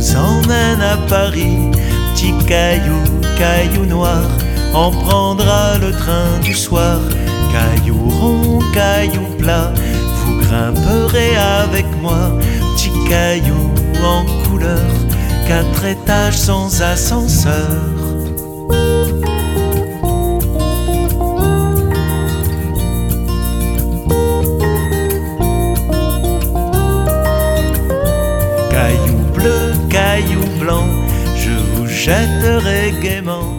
vous emmène à Paris. Petit caillou, caillou noir, on prendra le train du soir. Caillou rond, caillou plat, vous grimperez avec moi. Petit caillou en couleur, 4 étages sans ascenseur. Caillou bleu, caillou blanc, je vous jetterai gaiement